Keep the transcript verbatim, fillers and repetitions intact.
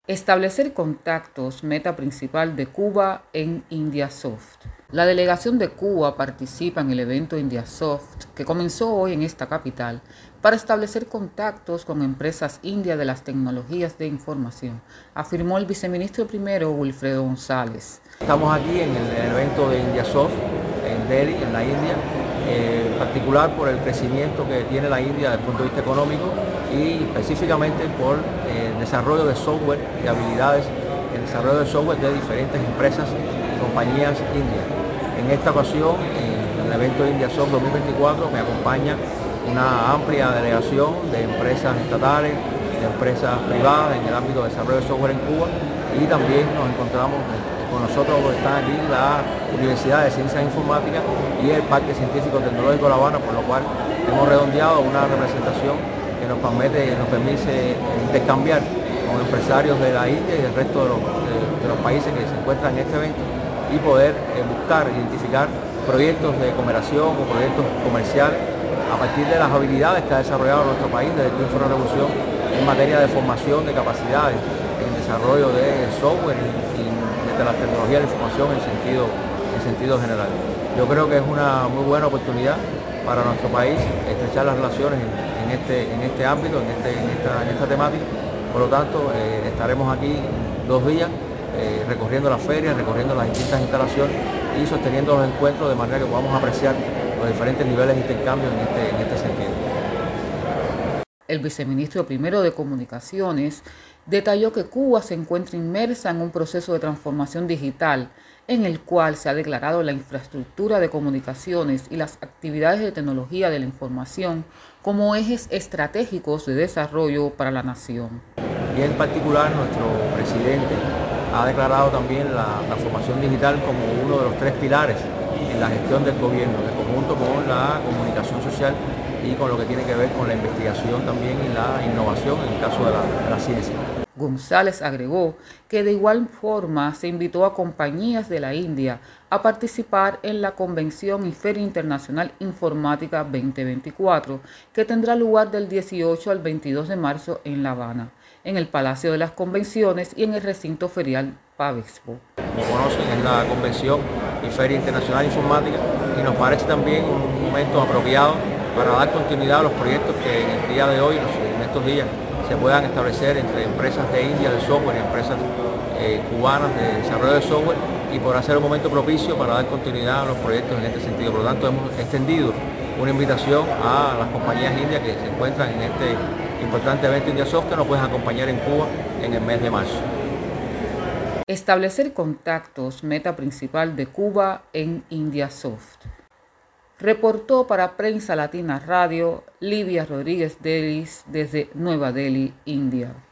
Establecer contactos, meta principal de Cuba en Indiasoft. La delegación de Cuba participa en el evento Indiasoft, que comenzó hoy en esta capital, para establecer contactos con empresas indias de las tecnologías de información, afirmó el viceministro primero Wilfredo González. Estamos aquí en el evento de Indiasoft, en Delhi, en la India, eh, en particular por el crecimiento que tiene la India desde el punto de vista económico y específicamente por eh, el desarrollo de software y habilidades, el desarrollo de software de diferentes empresas y compañías indias. En esta ocasión, en el evento de Indiasoft dos mil veinticuatro, me acompaña una amplia delegación de empresas estatales, de empresas privadas en el ámbito de desarrollo de software en Cuba, y también nos encontramos con nosotros están aquí la Universidad de Ciencias Informáticas y el Parque Científico Tecnológico de La Habana, por lo cual hemos redondeado una representación que nos permite, nos permite intercambiar con empresarios de la India y del resto de los, de, de los países que se encuentran en este evento y poder eh, buscar, identificar proyectos de cooperación o proyectos comerciales a partir de las habilidades que ha desarrollado nuestro país desde la Revolución en materia de formación, de capacidades, en desarrollo de software y, y de las tecnologías de la información en sentido, en sentido general. Yo creo que es una muy buena oportunidad para nuestro país estrechar las relaciones en, en, este, en este ámbito, en, este, en, esta, en esta temática. Por lo tanto, eh, estaremos aquí dos días eh, recorriendo las ferias, recorriendo las distintas instalaciones y sosteniendo los encuentros de manera que podamos apreciar los diferentes niveles de intercambio en este, en este sentido. El viceministro primero de Comunicaciones detalló que Cuba se encuentra inmersa en un proceso de transformación digital en el cual se ha declarado la infraestructura de comunicaciones y las actividades de tecnología de la información como ejes estratégicos de desarrollo para la nación. Y en particular nuestro presidente ha declarado también la transformación digital como uno de los tres pilares en la gestión del gobierno, en conjunto con la comunicación social y con lo que tiene que ver con la investigación también y la innovación en el caso de la, de la ciencia. González agregó que de igual forma se invitó a compañías de la India a participar en la Convención y Feria Internacional Informática veinte veinticuatro, que tendrá lugar del dieciocho al veintidós de marzo en La Habana, en el Palacio de las Convenciones y en el recinto ferial Pavexpo. Como conocen, es la Convención y Feria Internacional Informática y nos parece también un momento apropiado para dar continuidad a los proyectos que en el día de hoy, en estos días, se puedan establecer entre empresas de India de software y empresas eh, cubanas de desarrollo de software, y podrá ser un momento propicio para dar continuidad a los proyectos en este sentido. Por lo tanto, hemos extendido una invitación a las compañías indias que se encuentran en este importante evento Indiasoft, que nos pueden acompañar en Cuba en el mes de marzo. Establecer contactos, meta principal de Cuba en Indiasoft. Reportó para Prensa Latina Radio Livia Rodríguez Delis desde Nueva Delhi, India.